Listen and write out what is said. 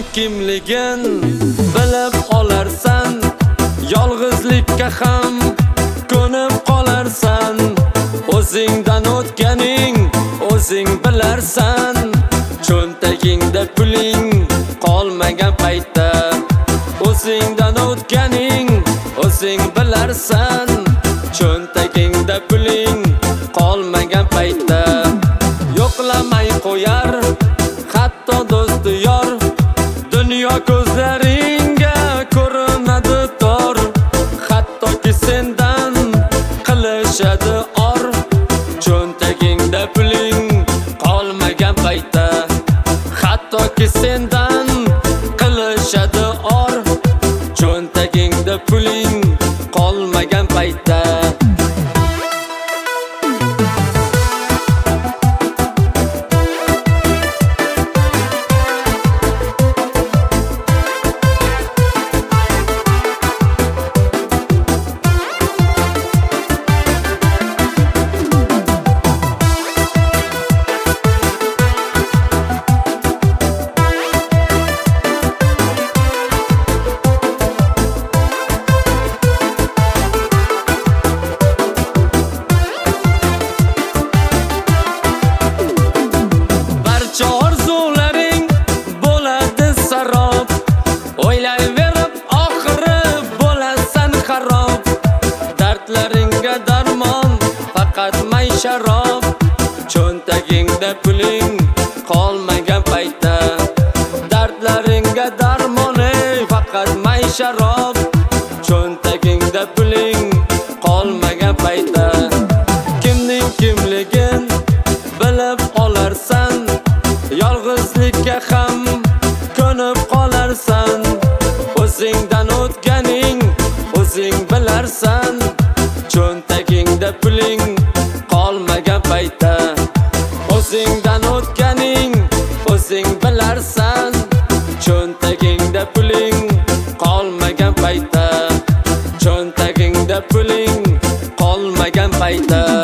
kimligin bilib olarsan, yolg'izlikka ham ko'nib qolarsan. O'zingdan o'tganing o'zing bilarsan, cho'ntagingda puling qolmagan paytda. O'zingdan o'tganing o'zing bilarsan, cho'ntagingda puling qolmagan paytda. Yo'qlamay qo'yar hatto do'st yor, dunyo ko'zlaringga ko'rinadi tor. Hattoki sendan qilishadi or, cho'ntagingda puling qolmagan paytda. Hattoki sendan qilishadi or, cho'ntagingda puling qolmagan paytda. Orzularing bo'ladi sarob, o'ylayverib oxiri bo'lasan xarob. Dardlaringga darmon faqat may sharob, cho'ntagingda puling qolmagan paytda. Dardlaringga darmon faqat may sharob, cho'ntagingda puling qolmagan paytda. Kimning kimligin bilib olarsan, yolg'izlikka ham ko'nib qolarsan. O'zingdan o'tganing o'zing bilarsan, cho'ntagingda puling qolmagan paytda. O'zingdan o'tganing o'zing bilarsan, cho'ntagingda puling qolmagan paytda. Cho'ntagingda puling qolmagan paytda.